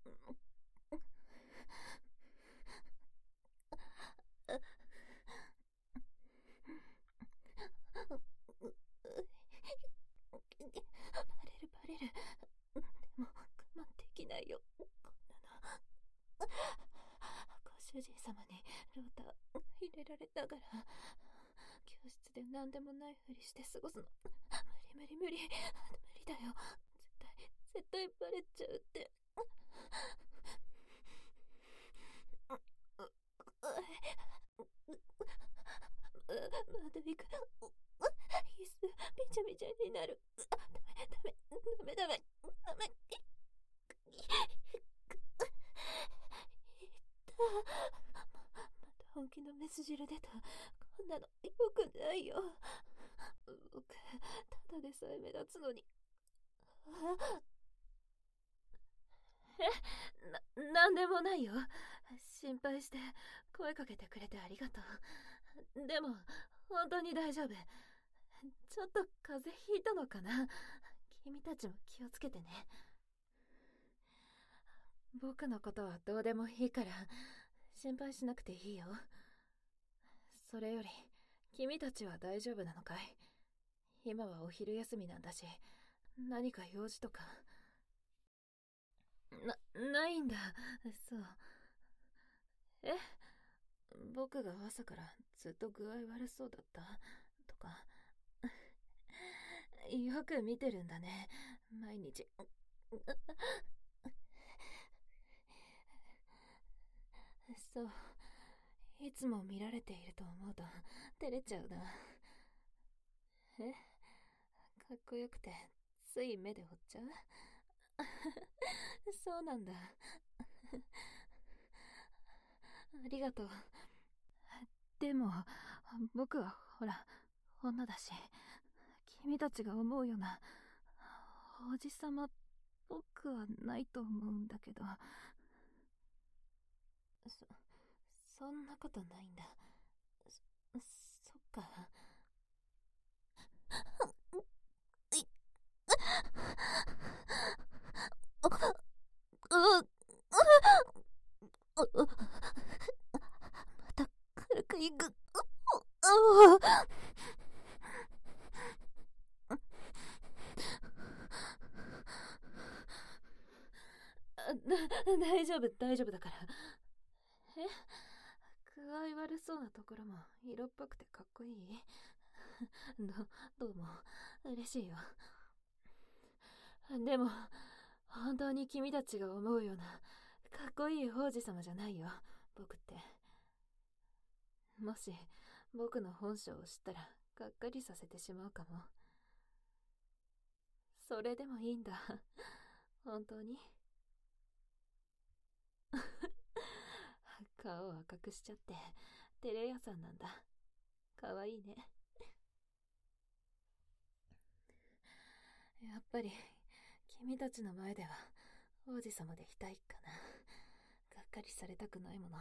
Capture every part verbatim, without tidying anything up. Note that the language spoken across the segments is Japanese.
バレるバレる。でも我慢できないよ、こんなの。ご主人様にロータ入れられながら教室で何でもないふりして過ごすの。無理無理無理無理だよ。絶対絶対バレちゃうって。まだ行く。椅子びちゃびちゃになる。ダメダメダメダメダメ。また本気のメス汁出た。こんなのよくないよ。僕ただでさえ目立つのに。え、な、なんでもないよ。心配して声かけてくれてありがとう。でも本当に大丈夫。ちょっと風邪ひいたのかな。君たちも気をつけてね。僕のことはどうでもいいから心配しなくていいよ。それより君たちは大丈夫なのかい？今はお昼休みなんだし、何か用事とか。な、ないんだ。そう。え？僕が朝からずっと具合悪そうだったとか。よく見てるんだね、毎日。そう、いつも見られていると思うと照れちゃうな。え？かっこよくてつい目で追っちゃう？そうなんだ。ありがとう。でも僕はほら女だし、君たちが思うようなおじさまっぽくはないと思うんだけど。そ、そんなことないんだ。そ、そっか。また軽くいく。大丈夫大丈夫だから。え？具合悪そうなところも色っぽくてかっこいい？ど、どうも嬉しいよ。でも本当に君たちが思うようなかっこいい王子様じゃないよ、僕って。もし僕の本性を知ったらがっかりさせてしまうかも。それでもいいんだ、本当に。顔を赤くしちゃって照れ屋さんなんだ。かわいいね。やっぱり君たちの前では王子様でいたいかな。がっかりされたくないもの。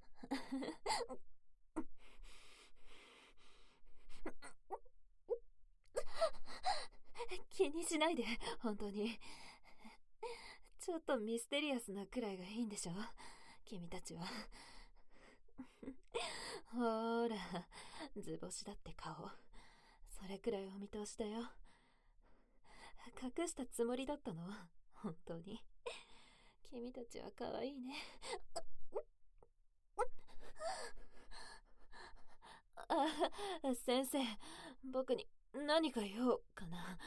気にしないで、本当に。ちょっとミステリアスなくらいがいいんでしょ、君たちは。ほーら、図星だって顔。それくらいお見通しだよ。隠したつもりだったの？本当に。君たちは可愛いね。あ、先生、僕に何か言おうかな。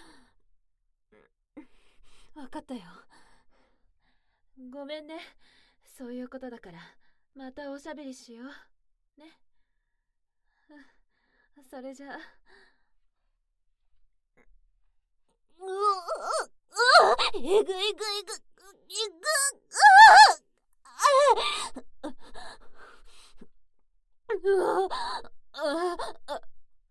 わかったよ。ごめんね。そういうことだから、またおしゃべりしよう。ね。それじゃあ。うううえぐいぐいぐいぐうわああ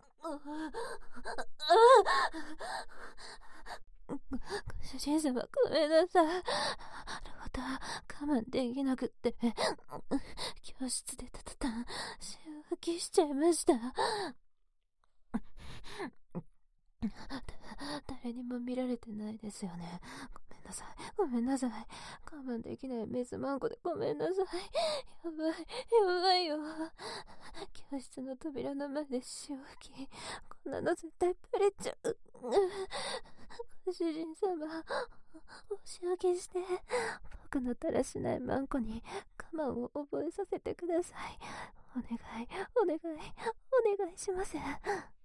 ご主人様、ごめんなさい。ロータ我慢できなくって教室でたたたんし浮きしちゃいました。誰にも見られてないですよね。ごめんなさい。ごめんなさい。我慢できない水マンコでごめんなさい。やばい、やばいよ。教室の扉の前で潮吹き。こんなの絶対バレちゃう。ご主人様、申し訳して、僕のだらしないマンコに我慢を覚えさせてください。お願い、お願い、お願いします。